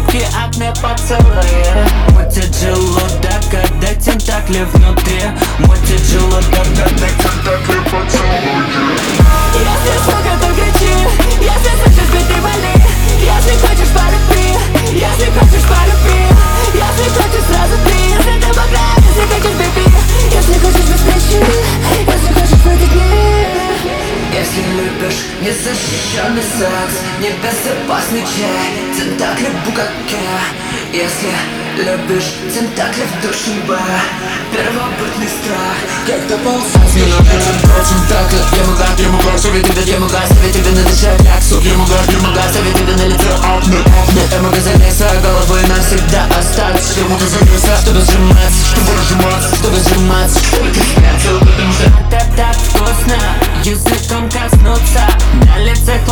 руки, огне поцелуи. Мутит желудок, когда тентакли внутри. Мутит желудок, когда тентакли поцелуи. Если сука, то кричи. Если слышишь бит, ты вали. Если хочешь, полюби. Если хочешь, полюби. Если хочешь, сразу ты. Если ты могла, если хочешь, беби. Если хочешь, беспечи. Если хочешь, выдохни. Если любишь незащищенный секс, небезопасный чай, тентакли в букаке. Если любишь тентакли в душеве, первобытный страх, когда ползать. Не напишет про тентакли. Я могла себе тебе надышать ляксу. Я могла себе тебе на лицо акне. Я могу залезть головой навсегда остаться. Я могу залезть, чтобы сжиматься, чтобы разжиматься, чтобы сжиматься, чтобы ты спрятал, потому что это так вкусно. Языком коснуться, на лице